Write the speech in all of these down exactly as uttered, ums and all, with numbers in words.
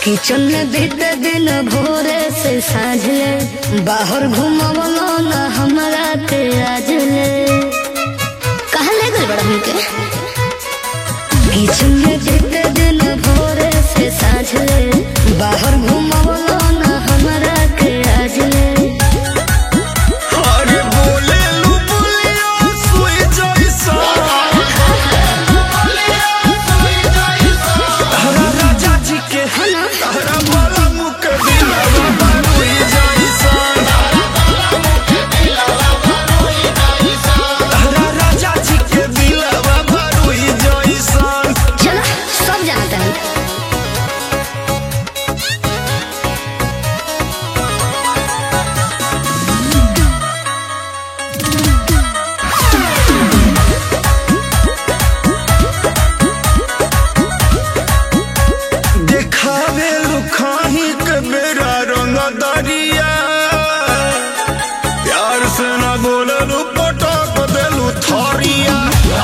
Kitchen में बीते दिन भोरे से साझले बाहर घुमावलो ना हमरा के आजले कहाँ ले गए बड़ा हमके। किचन में बीते दिन भोरे से साझले बाहर घुमावलो ना हमरा के आजले। अरे बोले लू बोलिया सुई जैसा हरा राजा जी के हरा बाला मुख दिलवा बारुई जैसा हरा राजा जी के दिलवा बारुई जैसा। चलो सब जानते हैं। देखावे लुखाही के बेरा रंग दरिया प्यार से न बोललू पटक देलू थरिया।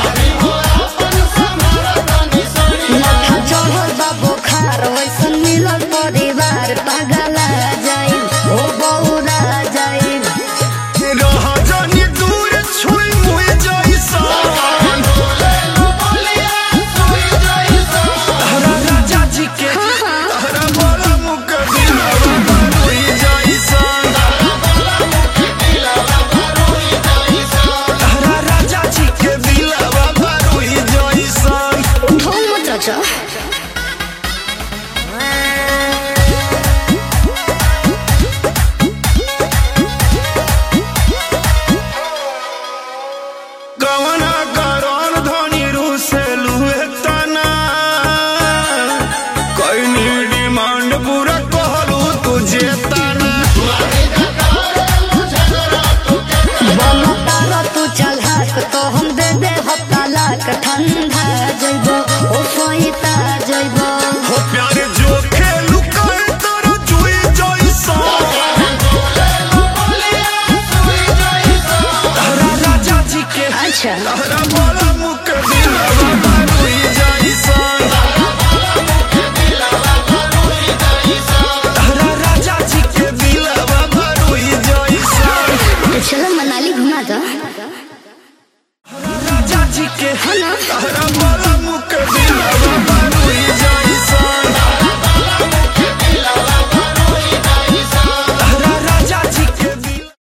माथा चढ़ल बा बुखार वैसन मिलल परिवार पागला जाई ओ बौरा जाई। रह जानी दूर छुई मुई जैसा हरा राजा जी के हरा बाला मुख दिलवा बारुई जैसा हरा राजा जी के दिलवा बारुई जैसा। ढोल मत रचो। कवना करन धनी रूसे लुए तना कईनी डिमांड पूरा कहलू तुझे तना। बोलो तारा तू चल हाथ तो हम दे दे हो तालाक ठंडा जइबो ओ सोईता